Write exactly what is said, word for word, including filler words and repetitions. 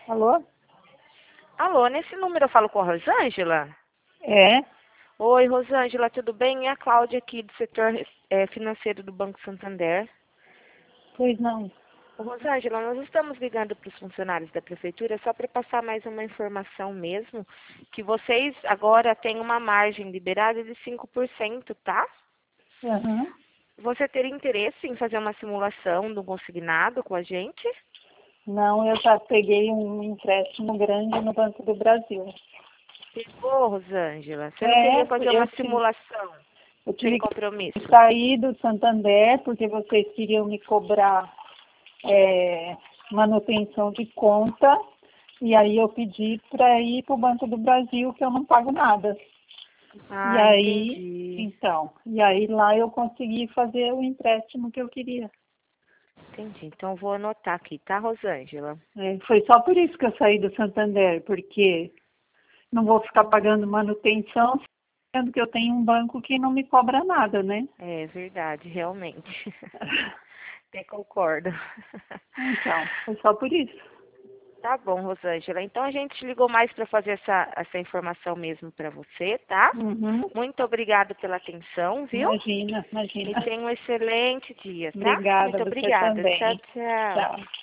Alô? Alô, nesse número eu falo com a Rosângela? É? Oi, Rosângela, tudo bem? É a Cláudia aqui do setor eh, financeiro do Banco Santander. Pois não. Ô, Rosângela, nós estamos ligando para os funcionários da prefeitura só para passar mais uma informação mesmo, que vocês agora têm uma margem liberada de cinco por cento, tá? Aham. Você teria interesse em fazer uma simulação do consignado com a gente? Não, eu já peguei um empréstimo grande no Banco do Brasil. Pegou, Rosângela? Você não É, queria fazer eu uma tive, simulação eu sem tive compromisso? que sair do Santander porque vocês queriam me cobrar é, manutenção de conta e aí eu pedi para ir para o Banco do Brasil que eu não pago nada. E Ah, aí, entendi. então, e aí lá eu consegui fazer o empréstimo que eu queria. Entendi. Então vou anotar aqui, tá, Rosângela? É, foi só por isso que eu saí do Santander, porque não vou ficar pagando manutenção, sendo que eu tenho um banco que não me cobra nada, né? É verdade, realmente. Até concordo. Então, foi só por isso. Tá bom, Rosângela. Então a gente ligou mais para fazer essa, essa informação mesmo para você, tá? Uhum. Muito obrigada pela atenção, viu? Imagina, E imagina. tenha um excelente dia, tá? Obrigada, Muito você obrigada. Tchau, também. tchau. Tchau.